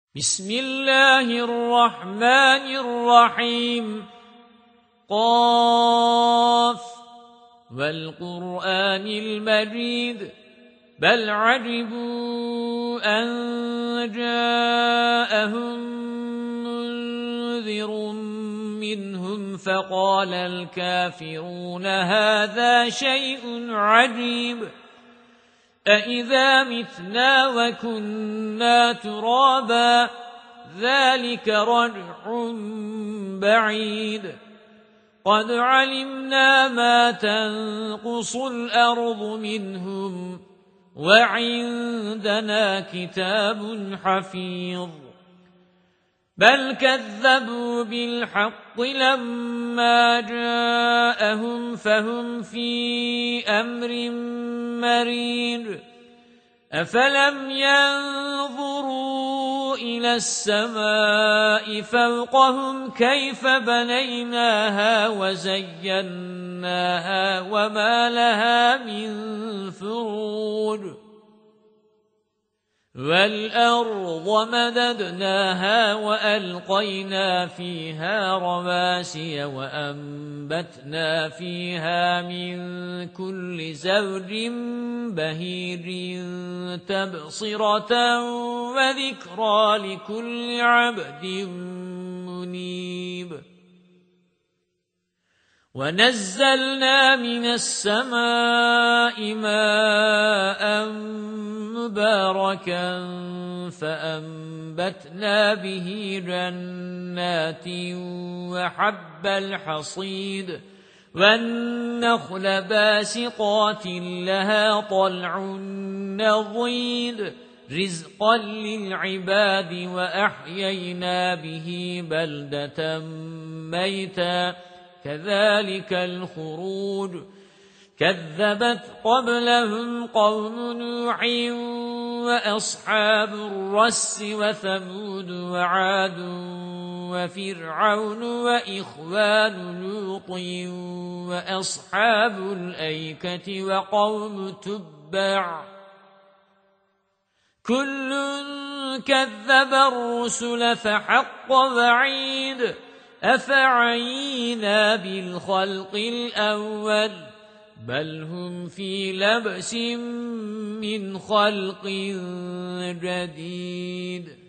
بسم الله الرحمن الرحيم قاف والقرآن المجيد بل عجبوا أن جاءهم منذر منهم فقال الكافرون هذا شيء عجيب أإذا متنا وكنا ترابا ذلك رجع بعيد قد علمنا ما تنقص الأرض منهم وعندنا كتاب حفيظ بل كذبوا بالحق لما جاءهم فهم في أمر مريج أفلم ينظروا إلى السماء فوقهم كيف بنيناها وزيناها وما لها من فروج والأرض مددناها وألقينا فيها رواسي وأنبتنا فيها من كل زوج بهيج تبصرة وذكرى لكل عبد منيب ونزلنا من السماء ماء مباركا فأنبتنا به جنات وحب الحصيد والنخل باسقات لها طلع نضيد رزقا للعباد وأحيينا به بلدة ميتا كذلك الخروج كذبت قبلهم قوم نوح وأصحاب الرس وثمود وعاد وفرعون وإخوان لوط وأصحاب الأيكة وقوم تبع كل كذب الرسل فحق وعيد أفعينا بالخلق الأول بل هم في لبس من خلق جديد